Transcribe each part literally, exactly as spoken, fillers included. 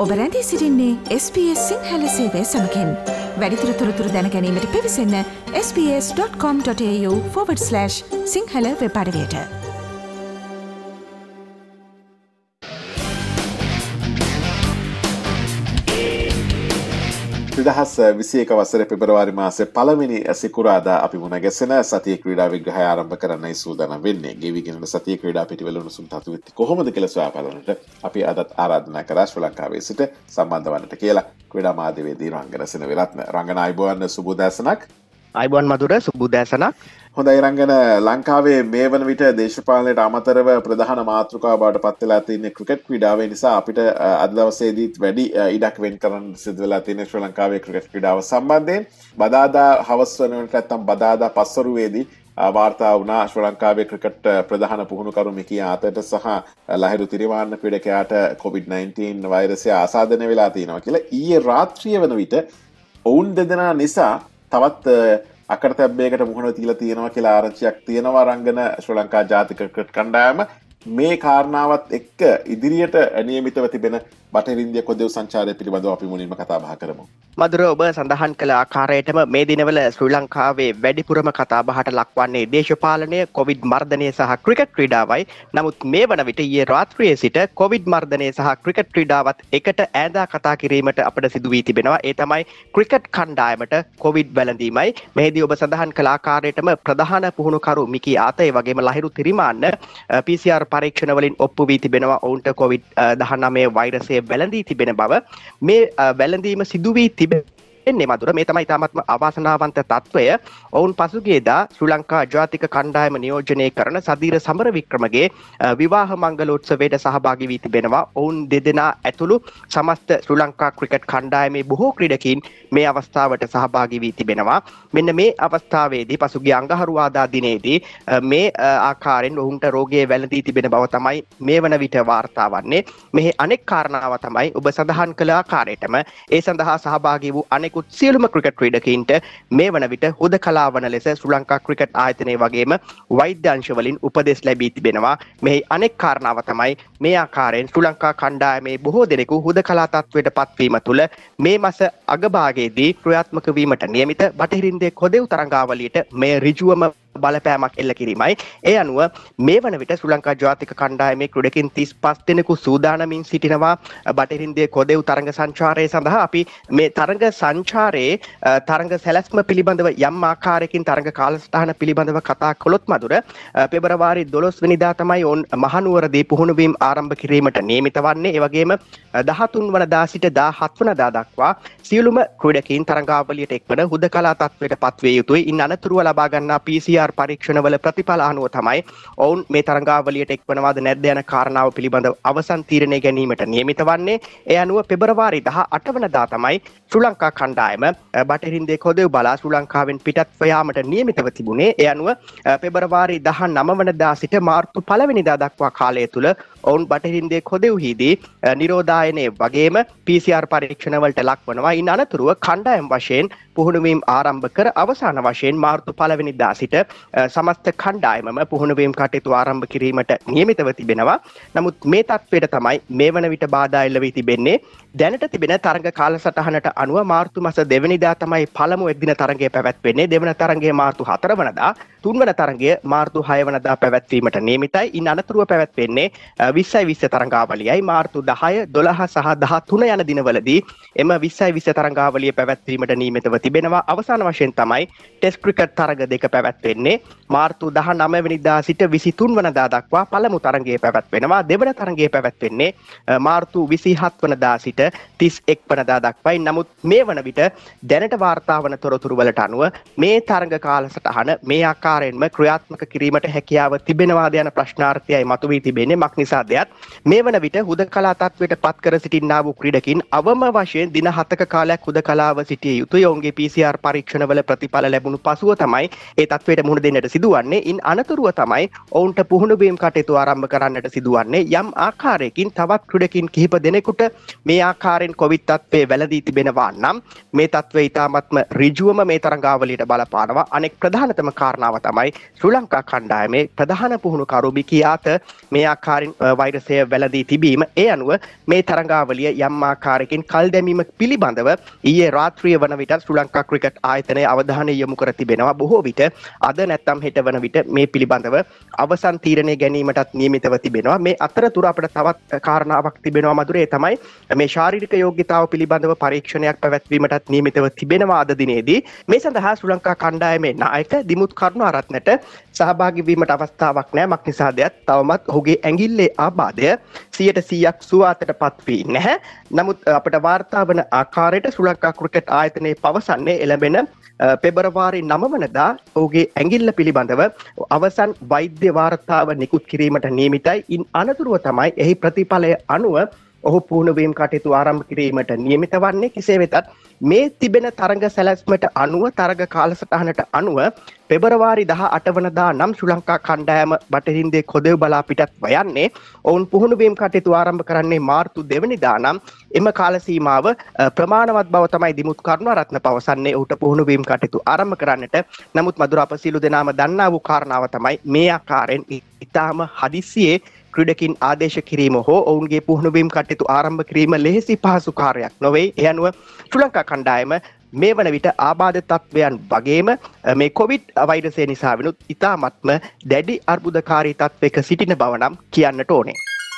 ඔබ රැඳී සිටින්නේ එස් බී එස් සිංහල සේවය සමගින්. වැඩිදුර තොරතුරු දැන ගැනීමට පිවිසන්න S B S dot com dot AU forward slash Sinhala web අඩවියට. දෙදහස් විසි එක වසරේ පෙබරවාරි මාසයේ පළවෙනි සිකුරාදා අපි මුණ ගැසෙන සතිය ක්‍රීඩා විග්‍රහය ආරම්භ කරන්නයි සූදානම් වෙන්නේ. ගෙවිගෙන යන සතිය ක්‍රීඩා පිටිවල උණුසුම් තතු වෙtti කොහොමද කියලා සොයා බලන්නට අපි අදත් ආරාධනා කරා ශ්‍රී ලංකාවේ සිට සම්බන්ධ වන්නට කියලා ක්‍රීඩා මාධ්‍යවේදී රංගන සෙනවිරත්න. රංගන අයබෝවන් සුබෝදෑසනක්. අයබෝවන් මధుර සුබෝදෑසනක්. හොඳයි රංගන, ලංකාවේ මේ වන විට දේශපාලනයට අමතරව ප්‍රධාන මාතෘකාව බවට පත් වෙලා තියෙන ක්‍රිකට් ක්‍රීඩාව නිසා අපිට අද දවසේදීත් වැඩි ඉඩක් වෙන් කරන්න සිදු වෙලා තියෙන ශ්‍රී ලංකාවේ ක්‍රිකට් ක්‍රීඩාව සම්බන්ධයෙන් බදාදා හවස් වෙනකොට නැත්තම් බදාදා පස්වරුවේදී වාර්තා වුණා ශ්‍රී ලංකාවේ ක්‍රිකට් ප්‍රධාන පුහුණුකරු මිකී ආතට සහ ලහිරු තිරිමාන්න ක්‍රීඩකයාට කොවිඩ් නයින්ටීන් වෛරසය ආසාදනය වෙලා තියෙනවා කියලා. ඊයේ රාත්‍රිය වන විට ඔවුන් දෙදෙනා නිසා තවත් අකරතැබ්බයකට මුහුණ දීලා තියෙනවා කියලා ආරංචියක් තියෙනවා. රංගන ශ්‍රී ලංකා ජාතික ක්‍රිකට් කණ්ඩායම මේ කාරණාවත් එක්ක ඉදිරියට නියමිතව තිබෙන බටහිර ඉන්දියා කොදෙව් සංචාරය පිළිබඳව අපි මුලින්ම කතා බහ කරමු. මధుර, ඔබ සඳහන් කළ ආකාරයටම මේ දිනවල ශ්‍රී ලංකාවේ වැඩිපුරම කතා බහට ලක්වන්නේ දේශපාලනය, කොවිඩ් මර්ධනය සහ ක්‍රිකට් ක්‍රීඩාවයි. නමුත් මේ වන විට ඊයේ රාත්‍රියේ සිට කොවිඩ් මර්ධනය සහ ක්‍රිකට් ක්‍රීඩාවත් එකට ඈඳා කතා කිරීමට අපට සිදු වී තිබෙනවා. ඒ තමයි ක්‍රිකට් කණ්ඩායමට කොවිඩ් වැළඳීමයි. මෙහිදී ඔබ සඳහන් කළ ආකාරයටම ප්‍රධාන පුහුණුකරු මිකී ආත, ඒ වගේම Lahiru Thirimanne P C R පරීක්ෂණ වලින් ඔප්පු වී තිබෙනවා. ඔවුන්ට කොවිඩ් දහනවය වෛරසය වැළඳී තිබෙන බව. මේ වැළඳීම සිදු වී තිබෙන්නේ මధుර, මේ තමයි තාමත්ම අවාසනාවන්ත තත්වය. ඔවුන් පසුගියදා ශ්‍රී ලංකා ජාතික කණ්ඩායම නියෝජනය කරන සදීර සමරවික්‍රමගේ විවාහ මංගලෝත්සවයට සහභාගී වී තිබෙනවා. ඔවුන් දෙදෙනා ඇතුළු සමස්ත ශ්‍රී ලංකා ක්‍රිකට් කණ්ඩායමේ බොහෝ ක්‍රීඩකීන් මේ අවස්ථාවට සහභාගී වී තිබෙනවා. මෙන්න මේ අවස්ථාවේදී පසුගිය අඟහරුවාදා දිනේදී මේ ආකාරයෙන් ඔවුන්ට රෝගය වැළඳී තිබෙන බව තමයි මේ වන විට වාර්තා වන්නේ. මෙහි අනෙක් කාරණාව තමයි ඔබ සඳහන් කළ ආකාරයටම ඒ සඳහා සහභාගී වූ අනෙකුත් සියලුම ක්‍රිකට් ක්‍රීඩකීන්ට මේ වන විට හුදකලා වන ලෙස ශ්‍රී ලංකා ක්‍රිකට් ආයතනය වගේම වෛද්‍ය අංශ වලින් උපදෙස් ලැබී තිබෙනවා. මෙහි අනෙක් කාරණාව තමයි මේ ආකාරයෙන් ශ්‍රී ලංකා කණ්ඩායමේ බොහෝ දෙනෙකු හුදකලා තත්වයට පත්වීම තුළ මේ මාස අගභාගයේදී ක්‍රියාත්මක වීමට නියමිත බටහිර ඉන්දියා කොදෙව් තරඟාවලියට මේ ඍජුවම බලපෑමක් එල්ල කිරීමයි. ඒ අනුව මේ වන විට ශ්‍රී ලංකා ජාතික කණ්ඩායමේ ක්‍රීඩකින් තිස් පහ දෙනෙකු සූදානමින් සිටිනවා බටහිර ඉන්දියා කොදෙව් තරඟ සංචාරය සඳහා. අපි මේ තරඟ සංචාරයේ තරඟ සැලැස්ම පිළිබඳව යම් ආකාරයකින් තරඟ කාලසටහන පිළිබඳව කතා කළොත් මధుර, පෙබරවාරි දොළොස් වෙනිදා තමයි ඔවුන් මහනුවරදී පුහුණුවීම් ආරම්භ කිරීමට නියමිත වන්නේ. ඒ වගේම දහතුන් වනදා සිට දාහත් වනදා දක්වා සියලුම ක්‍රීඩකීන් තරඟාවලියට එක්වන හුදකලා තත්වයට පත්විය යුතුයි. ඉන් අනතුරුව ලබා ගන්නා පී සී ආර් පරීක්ෂණවල ප්‍රතිඵල අනුව තමයි ඔවුන් මේ තරඟාවලියට එක්වනවාද නැද්ද යන කාරණාව පිළිබඳව අවසන් තීරණය ගැනීමට නියමිත වන්නේ. ඒ අනුව පෙබරවාරි දහ අට වනදා තමයි ශ්‍රී ලංකා කණ්ඩායම බටහිර ඉන්දියා කොදෙව් බලා ශ්‍රී ලංකාවෙන් පිටත්ව යාමට නියමිතව තිබුණේ. ඒ අනුව පෙබරවාරි දහ නව වනදා සිට මාර්තු පළවෙනිදා දක්වා කාලය තුල ඔවුන් බටහිර ඉන්දියා කොදෙව්හිදී නිරෝධායනයේ වගේම පී සී ආර් පරීක්ෂණ වලට ලක්වනවා. ඉන් අනතුරුව කණ්ඩායම් වශයෙන් පුහුණුවීම් ආරම්භ කර අවසාන වශයෙන් මාර්තු පළවෙනිදා සිට සමස්ත කණ්ඩායමම පුහුණුවීම් කටයුතු ආරම්භ කිරීමට නියමිතව තිබෙනවා. නමුත් මේ තත්ත්වයට තමයි මේ වන විට බාධා එල්ල වී තිබෙන්නේ. දැනට තිබෙන තරඟ කාලසටහනට අනුව මාර්තු මාස දෙවැනිදා තමයි පළමු එක්දින තරඟය පැවැත්වෙන්නේ. දෙවන තරඟය මාර්තු හතර වනදා, තුන්වන තරඟය මාර්තු හය වනදා පැවැත්වීමට නියමිතයි. ඉන් අනතුරුව පැවැත්වෙන්නේ විස්සයි විස්ස තරඟාවලියයි. මාර්තු දහය, දොළහ සහ දහතුන යන දිනවලදී එම විස්සයි විස්ස තරඟාවලිය පැවැත්වීමට නියමිතව තිබෙනවා. අවසාන වශයෙන් තමයි ටෙස්ට් ක්‍රිකට් තරඟ දෙක පැවැත්වෙන්නේ. මාර්තු දහනව වෙනිදා සිට විසිතුන් වනදා දක්වා පළමු තරඟය පැවැත්වෙනවා. දෙවන තරඟය පැවැත්වෙන්නේ මාර්තු විසිහත් වනදා සිට තිස් එක් වනදා දක්වයි. නමුත් මේ වන විට දැනට වාර්තා වන තොරතුරු වලට අනුව මේ තරඟ කාලසටහන මේ ආකාරයෙන්ම ක්‍රියාත්මක කිරීමට හැකියාව තිබෙනවාද යන ප්‍රශ්නාර්ථයයි මතුවී තිබෙන්නේ. මක් නිසාදයක් මේ වන විට හුදකලා තත්වයට පත් කර සිටින්නා වූ ක්‍රීඩකින් අවම වශයෙන් දින හතක කාලයක් හුදකලාව සිටිය යුතුයි. ඔවුන්ගේ පී සී ආර් පරීක්ෂණවල ප්‍රතිඵල ලැබුණු පසුව තමයි ඒ තත්වයට මුහුණ දෙන්නට සිදුවන්නේ. ඉන් අනතුරුව තමයි ඔවුන්ට පුහුණුවීම් කටයුතු ආරම්භ කරන්නට සිදුවන්නේ. යම් ආකාරයකින් තවත් ක්‍රීඩකින් කිහිප දෙනෙකුට මේ ආකාරයෙන් කොවිඩ් තත්ත්වයේ වැළඳී තිබෙනවා නම් මේ තත්ත්වය ඉතාමත්ම ඍජුවම මේ තරඟාවලියට බලපානවා. අනෙක් ප්‍රධානතම කාරණාව තමයි ශ්‍රී ලංකා කණ්ඩායමේ ප්‍රධාන පුහුණුකරු බිකියාත මේ ආකාරයෙන් වෛරසය වැළඳී තිබීම. ඒ අනුව මේ තරඟාවලිය යම් ආකාරයකින් කල් දැමීම පිළිබඳව ඊයේ රාත්‍රිය වන විට ශ්‍රී ලංකා ක්‍රිකට් ආයතනය අවධානය යොමු කර තිබෙනවා. බොහෝ විට අද නැත්නම් හෙට වන විට මේ පිළිබඳව අවසන් තීරණය ගැනීමටත් නියමිතව තිබෙනවා. මේ අතරතුර අපිට තවත් කාරණාවක් තිබෙනවා මధుරේ තමයි මේ ශාරීරික යෝග්‍යතාව පිළිබඳව පරීක්ෂණයක් පැවැත්වීමටත් නියමිතව තිබෙනවා අද දිනේදී. මේ සඳහා ශ්‍රී ලංකා කණ්ඩායමේ නායක දිමුත් කරුණාරත්නට සහභාගී වීමට අවස්ථාවක් නැහැ. මක් නිසාදයක් තවමත් ඔහුගේ ඇඟිල්ලේ ආබාධය සියයට සීයක් සුවාතටපත් වී නැහැ. නමුත් අපට වාර්තා වන ආකාරයට ශ්‍රී ලංකා ක්‍රිකට් ආයතනයේ පවසන්නේ එළඹෙන පෙබරවාරි නවය වනදා ඔහුගේ ඇඟිල්ල පිළිබඳව අවසන් වෛද්‍ය වාර්තාව නිකුත් කිරීමට නියමිතයි. ඉන් අනතුරුව තමයි එහි ප්‍රතිඵලය අනුව ඔහු පුහුණුවීම් කටයුතු ආරම්භ කිරීමට නියමිත වන්නේ. කෙසේ වෙතත් මේ තිබෙන තරඟ සැලැස්මට අනුව තරඟ කාලසටහනට අනුව පෙබරවාරි දහ අට වනදා නම් ශ්‍රී ලංකා කණ්ඩායම බටහිරින්දේ කොදෙව් බලා පිටත් යන්නේ. ඔවුන් පුහුණුවීම් කටයුතු ආරම්භ කරන්නේ මාර්තු දෙවනිදා නම් එම කාල සීමාව ප්‍රමාණවත් බව තමයි දිමුත් කරුණාරත්න පවසන්නේ. ඔහුට පුහුණුවීම් කටයුතු ආරම්භ කරන්නට. නමුත් මధుර අප සියලු දෙනාම දන්නා වූ කාරණාව තමයි මේ ආකාරයෙන් ඉතාම හදිස්සියේ ක්‍රීඩකින් ආදේශ කිරීම හෝ ඔවුන්ගේ පුහුණුවීම් කටයුතු ආරම්භ කිරීම ලෙහෙසි පහසු කාර්යයක් නොවේ. ඒ අනුව ශ්‍රී ලංකා කණ්ඩායම මේ වන විට ආබාධ තත්වයන් වගේම මේ කොවිඩ් වෛරසය නිසා වෙනුත් ඉතාමත්ම දැඩි අර්බුදකාරී තත්වයක සිටින බව නම් කියන්නට ඕනේ.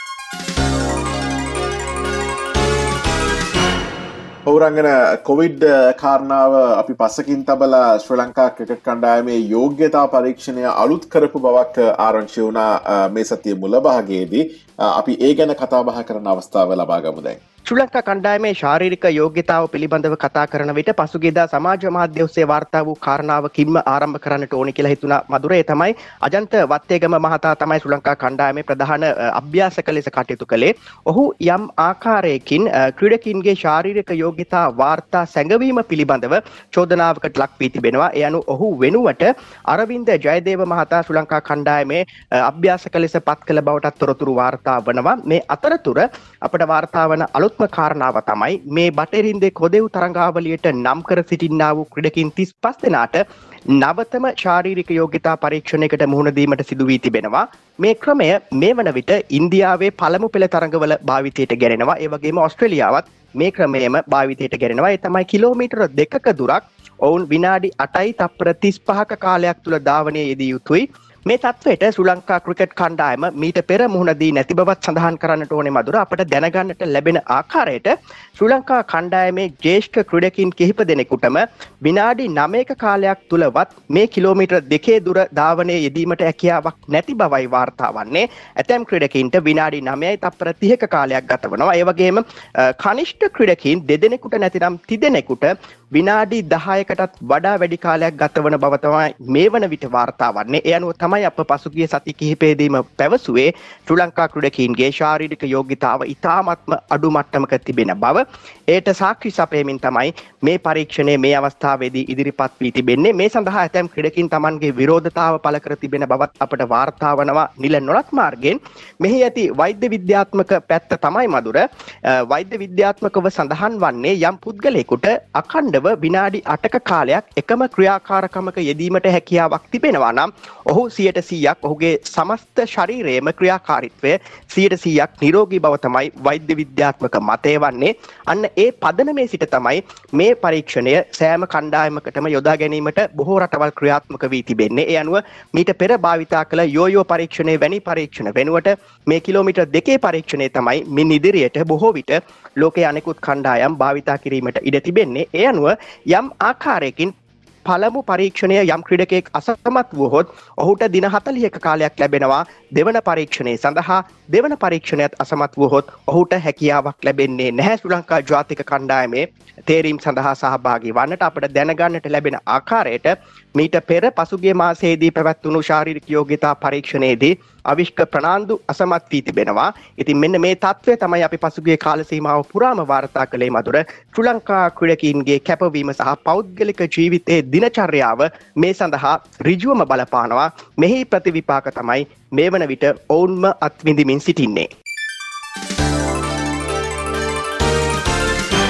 පෞරංගන කොවිඩ් කාරණාව අපි පසකින් තබලා ශ්‍රී ලංකා ක්‍රිකට් කණ්ඩායමේ යෝග්‍යතා පරීක්ෂණය අලුත් කරපු බවක් ආරංචි වුණා මේ සතිය මුල භාගයේදී. අපි ඒ ගැන කතා බහ කරන අවස්ථාව ලබා ගමු දැන්. ශ්‍රී ලංකා කණ්ඩායමේ ශාරීරික යෝග්‍යතාව පිළිබඳව කතා කරන විට පසුගියදා සමාජ මාධ්‍ය ඔස්සේ වාර්තා වූ කාරණාවකින්ම ආරම්භ කරන්නට ඕනේ කියලා හිතුණා මధుරේ. තමයි අජන්ත වත්තේගම මහතා තමයි ශ්‍රී ලංකා කණ්ඩායමේ ප්‍රධාන අභ්‍යාසක ලෙස කටයුතු කළේ. ඔහු යම් ආකාරයකින් ක්‍රීඩකින්ගේ ශාරීරික යෝග්‍යතා වාර්තා සැඟවීම පිළිබඳව චෝදනාවකට ලක් වී තිබෙනවා. ඒ අනුව ඔහු වෙනුවට අරවින්ද ජයදේව මහතා ශ්‍රී ලංකා කණ්ඩායමේ අභ්‍යාසක ලෙස පත් කළ බවටත් තොරතුරු වාර්තා වනවා. මේ අතරතුර අපට වාර්තා වන අලුත් කාරණාව තමයි මේ බටහිරින්දේ කොදෙව් තරඟාවලියට නම් කර සිටින්නා වූ ක්‍රීඩකින් තිස් පහ දෙනාට නවතම ශාරීරික යෝග්‍යතා පරීක්ෂණයකට මුහුණ දීමට සිදු වී තිබෙනවා. මේ ක්‍රමය මේ වන විට ඉන්දියාවේ පළමු පෙළ තරඟවල භාවිතයට ගැනෙනවා. ඒ වගේම ඕස්ට්‍රේලියාවත් මේ ක්‍රමයම භාවිතයට ගැනෙනවා. ඒ තමයි කිලෝමීටර දෙකක දුරක් ඔවුන් විනාඩි අටයි තප්පර තිස් පහක කාලයක් තුල ධාවනයේ යෙදිය යුතුයි. මේ තත්වයට ශ්‍රී ලංකා ක්‍රිකට් කණ්ඩායම මීට පෙර මුහුණ දී නැති බවත් සඳහන් කරන්නට ඕනේ මధుර. අපට දැනගන්නට ලැබෙන ආකාරයට ශ්‍රී ලංකා කණ්ඩායමේ ජ්‍යෙෂ්ඨ ක්‍රීඩකින් කිහිප දෙනෙකුටම විනාඩි නවයක කාලයක් තුලවත් මේ කිලෝමීටර් දෙකේ දුර ධාවනයේ යෙදීමට හැකියාවක් නැති බවයි වාර්තා වන්නේ. ඇතැම් ක්‍රීඩකින්ට විනාඩි නවයයි තප්පර තිහක කාලයක් ගත වෙනවා. ඒ වගේම කනිෂ්ඨ ක්‍රීඩකින් දෙදෙනෙකුට නැතිනම් තිදෙනෙකුට විනාඩි දහයකටත් වඩා වැඩි කාලයක් ගත වන බව තමයි මේ වන විට වාර්තා වන්නේ. ඒ අනුව තමයි අප පසුගිය සති කිහිපයේදීම පැවසුවේ ශ්‍රී ලංකා ක්‍රීඩකීන්ගේ ශාරීරික යෝග්‍යතාව ඉතාමත්ම අඩු මට්ටමක තිබෙන බව. ඒට සාක්ෂි සපයමින් තමයි මේ පරීක්ෂණය මේ අවස්ථාවේදී ඉදිරිපත් වී තිබෙන්නේ. මේ සඳහා ඇතැම් ක්‍රීඩකීන් Tamanගේ විරෝධතාව පළ කර තිබෙන බවත් අපට වාර්තා වනවා නිල නොලත් මාර්ගයෙන්. මෙහි ඇති වෛද්‍ය විද්‍යාත්මක පැත්ත තමයි මధుර. වෛද්‍ය විද්‍යාත්මකව සඳහන් වන්නේ යම් පුද්ගලයෙකුට අඛණ්ඩව විනාඩි අටක කාලයක් එකම ක්‍රියාකාරකමක යෙදීමට හැකියාවක් තිබෙනවා නම් ඔහු සියයට සීයක් ඔහුගේ සමස්ත ශරීරයේම ක්‍රියාකාරීත්වය සියයට සීයක් නිරෝගී බව තමයි වෛද්‍ය විද්‍යාත්මක මතය වන්නේ. අන්න ඒ පදනමේ සිට තමයි මේ පරීක්ෂණය සෑම කණ්ඩායමකටම යොදා ගැනීමට බොහෝ රටවල් ක්‍රියාත්මක වී තිබෙන්නේ. ඒ අනුව මීට පෙර භාවිතා කළ යෝයෝ පරීක්ෂණයේ වැනි පරීක්ෂණ වෙනුවට මේ කිලෝමීටර් දෙකේ පරීක්ෂණය තමයි මින් ඉදිරියට බොහෝ විට ලෝකයේ අනෙකුත් කණ්ඩායම් භාවිතා කිරීමට ඉඩ තිබෙන්නේ. ඒ අනුව යම් ආකාරයකින් පළමු පරීක්ෂණය යම් ක්‍රීඩකයෙක් අසමත් වුවහොත් ඔහුට දින හතළිහක කාලයක් ලැබෙනවා දෙවන පරීක්ෂණය සඳහා. දෙවන පරීක්ෂණයත් අසමත් වුවහොත් ඔහුට හැකියාවක් ලැබෙන්නේ නැහැ ශ්‍රී ලංකා ජාතික කණ්ඩායමේ තේරීම් සඳහා සහභාගී වන්නට. අපට දැනගන්නට ලැබෙන ආකාරයට මීට පෙර පසුගිය මාසයේදී පැවැත්වුණු ශාරීරික යෝග්‍යතා පරීක්ෂණයේදී අවිෂ්ක ප්‍රනාන්දු අසමත් වී තිබෙනවා. ඉතින් මෙන්න මේ තත්ත්වය තමයි අපි පසුගිය කාල සීමාව පුරාම වාර්තා කළේ මధుර. ශ්‍රී ලංකා ක්‍රීඩකීන්ගේ කැපවීම සහ පෞද්ගලික ජීවිතයේ දිනචර්යාව මේ සඳහා ඍජුවම බලපානවා. මෙහි ප්‍රතිවිපාක තමයි මේ වන විට ඔවුන්ම අත්විඳිමින් සිටින්නේ.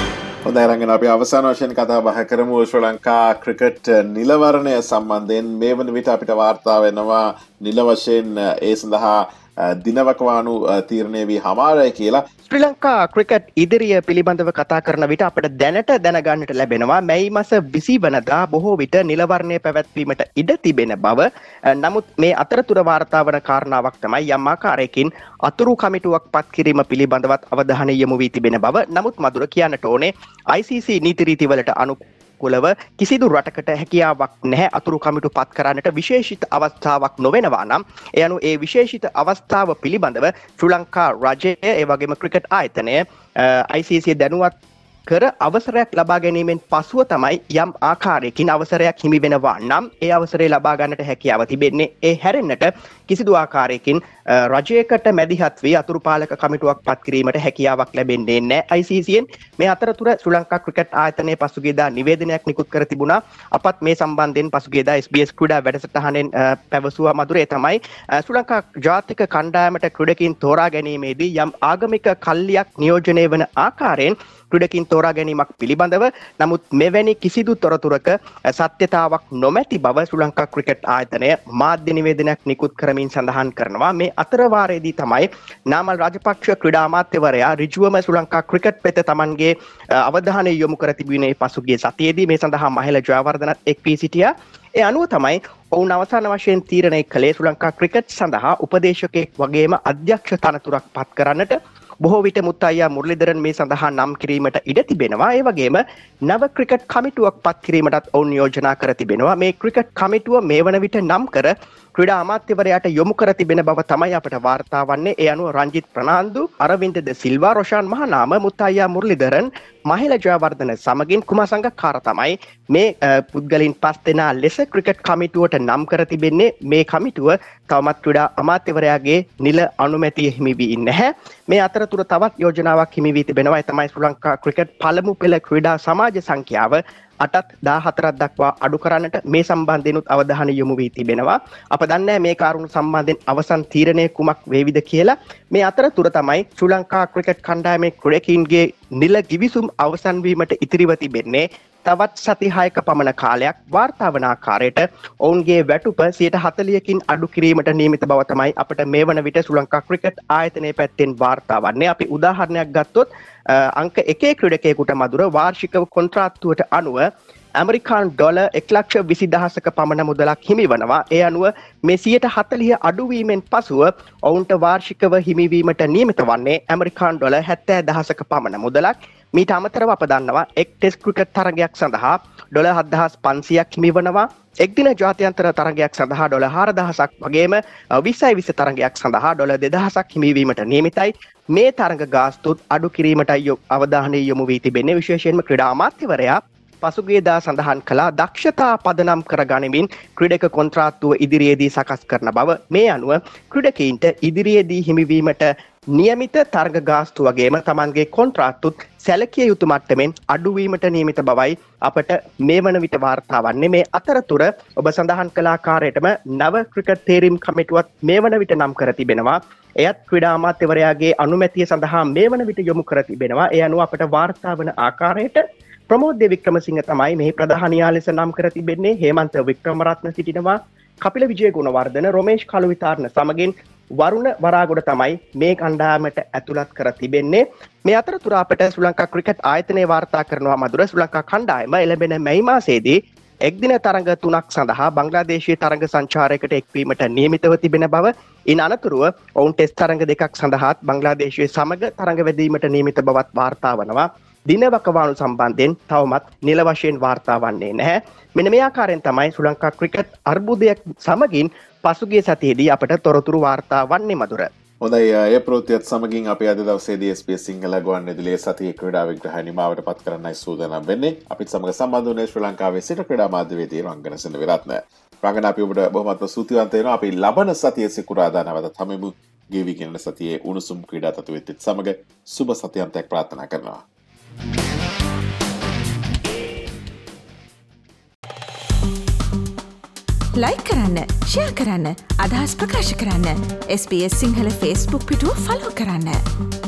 හොඳයි රංගන අපි අවසාන වශයෙන් කතා බහ කරමු ශ්‍රී ලංකා ක්‍රිකට් නිලවරණය සම්බන්ධයෙන් මේ වන විට අපිට වාර්තා වෙනවා නිල වශයෙන් ඒ සඳහා දිනවකවානු තීරණය වී හමාරයි කියලා. ශ්‍රී ලංකා ක්‍රිකට් ඉදිරිය පිළිබඳව කතා කරන විට අපට දැනට දැනගන්නට ලැබෙනවා මැයි මාස විසි වනදා බොහෝ විට නිලවරණය පැවැත්වීමට ඉඩ තිබෙන බව. නමුත් මේ අතරතුර වාර්තා වන කාරණාවක් තමයි යම් ආකාරයකින් අතුරු කමිටුවක් පත් කිරීම පිළිබඳවත් අවධානය යොමු වී තිබෙන බව. නමුත් මధుර කියන්නට ඕනේ I C C නීති රීතිවලට අනුකූලව කිසිදු රටකට හැකියාවක් නැහැ අතුරු කමිටු පත් කරන්නට විශේෂිත අවස්ථාවක් නොවෙනවා නම් ඒ අනුව ඒ විශේෂිත අවස්ථාව පිළිබඳව ශ්‍රී ලංකා රජය ඒ වගේම ක්‍රිකට් ආයතනය I C C දැනුවත් කර අවසරයක් ලබා ගැනීමෙන් පසුව තමයි යම් ආකාරයකින් අවසරයක් හිමි වෙනවා නම් ඒ අවසරය ලබා ගන්නට හැකියාව තිබෙන්නේ. ඒ හැරෙන්නට කිසිදු ආකාරයකින් රජයකට මැදිහත් වී අතුරු පාලක කමිටුවක් පත් කිරීමට හැකියාවක් ලැබෙන්නේ නැහැ I C C යෙන්. මේ අතරතුර ශ්‍රී ලංකා ක්‍රිකට් ආයතනයේ පසුගියදා නිවේදනයක් නිකුත් කර තිබුණා. අපත් මේ සම්බන්ධයෙන් පසුගියදා S B S ක්‍රීඩා වැඩසටහනෙන් පැවසුවා මధుරේ තමයි ශ්‍රී ලංකා ජාතික කණ්ඩායමට ක්‍රීඩකින් තෝරා ගැනීමේදී යම් ආගමික කල්ලියක් නියෝජනය වන ආකාරයෙන් ක්‍රීඩකින් තෝරා ගැනීමක් පිළිබඳව නමුත් මෙවැනි කිසිදු තොරතුරක සත්‍යතාවක් නොමැති බව ශ්‍රී ලංකා ක්‍රිකට් ආයතනය මාධ්‍ය නිවේදනයක් නිකුත් කරමින් සඳහන් කරනවා. මේ අතරවාරයේදී තමයි නාමල් රාජපක්ෂ ක්‍රීඩා අමාත්‍යවරයා ඍජුවම ශ්‍රී ලංකා ක්‍රිකට් පෙත තමන්ගේ අවධානය යොමු කර තිබුණේ පසුගිය සතියේදී. මේ සඳහා මහේල ජයවර්ධනත් එක් වී සිටියා. ඒ අනුව තමයි ඔවුන් අවසාන වශයෙන් තීරණය කළේ ශ්‍රී ලංකා ක්‍රිකට් සඳහා උපදේශකයෙක් වගේම අධ්‍යක්ෂ තනතුරක් පත් කරන්නට. බොහෝ විට මුත්තයියා මුරලිදරන් මේ සඳහා නම් කිරීමට ඉඩ තිබෙනවා. ඒ වගේම නව ක්‍රිකට් කමිටුවක් පත් කිරීමටත් ඔවුන් යෝජනා කර තිබෙනවා. මේ ක්‍රිකට් කමිටුව මේ වන විට නම් කර ක්‍රීඩා අමාත්‍යවරයාට යොමු කර තිබෙන බව තමයි අපට වාර්තා වන්නේ. ඒ අනුව රංජිත් ප්‍රනාන්දු, අරවින්ද ද සිල්වා, රොෂාන් මහනාම, මුත්තයියා මුරලිදරන්, මහේල ජයවර්ධන සමගින් කුමාර සංගක්කාර තමයි මේ පුද්ගලින් පස් දෙනා ලෙස ක්‍රිකට් කමිටුවට නම් කර තිබෙන්නේ. මේ කමිටුව තවමත් ක්‍රීඩා අමාත්‍යවරයාගේ නිල අනුමැතිය හිමි වී නැහැ. මේ අතරතුර තවත් යෝජනාවක් හිමි වී තිබෙනවා. ඒ තමයි ශ්‍රී ලංකා ක්‍රිකට් පළමු පෙළ ක්‍රීඩා සමාජ සංඛ්‍යාව අටත් දාහතරක් දක්වා අඩු කරන්නට මේ සම්බන්ධයෙන්ුත් අවධානය යොමු වී තිබෙනවා. අප දන්නේ මේ කාරණු සම්බන්ධයෙන් අවසන් තීරණය කුමක් වේවිද කියලා. මේ අතරතුර තමයි ශ්‍රී ලංකා ක්‍රිකට් කණ්ඩායමේ ක්‍රීඩකයින්ගේ නිල ගිවිසුම් අවසන් වීමට ඉතිරිව තිබෙන්නේ. තවත් සති හයක පමණ කාලයක් වාර්තා වන ආකාරයට ඔවුන්ගේ වැටුප සියයට හතළිහකින් අඩු කිරීමට නියමිත බව තමයි අපට මේ වන විට ශ්‍රී ලංකා ක්‍රිකට් ආයතනයේ පැත්තෙන් වාර්තා වන්නේ. අපි උදාහරණයක් ගත්තොත් අංක එකේ ක්‍රීඩකයෙකුට මధుර වාර්ෂික කොන්ත්‍රාත්තුවට අනුව ඇමරිකානු ඩොලර් එක් ලක්ෂ විසි දහසක පමණ මුදලක් හිමි වනවා. ඒ අනුව මේ සියයට හතළිහ අඩුවීමෙන් පසුව ඔවුන්ට වාර්ෂිකව හිමිවීමට නියමිත වන්නේ ඇමරිකානු ඩොලර් හැත්තෑ දහසක පමණ මුදලක්. මීට අමතරව අප දන්නවා එක් ටෙස්ට් ක්‍රිකට් තරගයක් සඳහා ඩොලර් හත්දහස් පන්සියයක් හිමි වනවා. එක් දින ජාත්‍යන්තර තරගයක් සඳහා ඩොලර් හාරදහසක් වගේම විස්සයි විස්ස තරගයක් සඳහා ඩොලර් දෙදහසක් හිමිවීමට නියමිතයි. මේ තරග ගාස්තුත් අඩු කිරීමටයි අවධානය යොමු වී තිබෙන්නේ. විශේෂයෙන්ම ක්‍රීඩා අමාත්‍යවරයා පසුගියදා සඳහන් කළා දක්ෂතා පදනම් කර ගනිමින් ක්‍රීඩක කොන්ත්‍රාත්තුව ඉදිරියේදී සකස් කරන බව. මේ අනුව ක්‍රීඩකයින්ට ඉදිරියේදී හිමිවීමට නියමිත තරග ගාස්තු වගේම තමන්ගේ කොන්ත්‍රාත්තුත් සැලකිය යුතු මට්ටමින් අඩුවීමට නියමිත බවයි අපට මේ වන විට වාර්තා වන්නේ. මේ අතරතුර ඔබ සඳහන් කළ ආකාරයටම නව ක්‍රිකට් තේරීම් කමිටුවත් මේ වන විට නම් කර තිබෙනවා. එයත් ක්‍රීඩා අමාත්‍යවරයාගේ අනුමැතිය සඳහා මේ වන විට යොමු කර තිබෙනවා. ඒ අනුව අපට වාර්තා වන ආකාරයට ප්‍රමෝද් වික්‍රමසිංහ තමයි මෙහි ප්‍රධානියා ලෙස නම් කර තිබෙන්නේ. හේමන්ත වික්‍රමරත්න සිටිනවා. කපිල විජය ගුණවර්ධන, රොමේෂ් කලුවිතාරණ සමගින් වරුණ වරාගොඩ තමයි මේ කණ්ඩායමට ඇතුළත් කර තිබෙන්නේ. මේ අතරතුර අපට ශ්‍රී ලංකා ක්‍රිකට් ආයතනයේ වාර්තා කරනවා මధుර ශ්‍රී ලංකා කණ්ඩායම එළඹෙන මැයි මාසයේදී එක් දින තරඟ තුනක් සඳහා බංග්ලාදේශීය තරඟ සංචාරයකට එක්වීමට නියමිතව තිබෙන බව. ඉන් අනතුරුව ඔවුන් ටෙස්ට් තරඟ දෙකක් සඳහාත් බංග්ලාදේශයේ සමග තරඟ වැදීමට නියමිත බවත් වාර්තා වනවා. දිනවකවානු සම්බන්ධයෙන් තවමත් නිල වශයෙන් වාර්තා වන්නේ නැහැ. මෙන්න මේ ආකාරයෙන් තමයි ශ්‍රී ලංකා ක්‍රිකට් අර්බුදයක් සමගින් පසුගිය සතියේදී අපට තොරතුරු වාර්තා වන්නේ මధుර. හොඳයි ඒ ප්‍රවෘත්තියත් සමගින් අපි අද දවසේදී S B S සිංහල ගුවන්විදුලියේ සතියේ ක්‍රීඩා විග්‍රහය නිමාවට පත් කරන්නයි සූදානම් වෙන්නේ. අපිත් සමග සම්බන්ධ වුණේ ශ්‍රී ලංකාවේ සිට ක්‍රීඩා මාධ්‍යවේදී රංගන සෙනවිරත්න. රංගන අපි ඔබට බොහොමත්ම ස්තුතිවන්ත වෙනවා. අපි ලබන සතියේ සිකුරාදා නැවත හමුවෙමු. ගෙවි ගෙනන සතියේ උණුසුම් ක්‍රීඩා තත්ත්වෙත් සමග සුබ සතියන්තයක් ප්‍රාර්ථනා කරනවා. ලයික් කරන්න, ෂෙයා කරන්න, අදහස් ප්‍රකාශ කරන්න. S B S Sinhala Facebook පිටුව ෆලෝ කරන්න.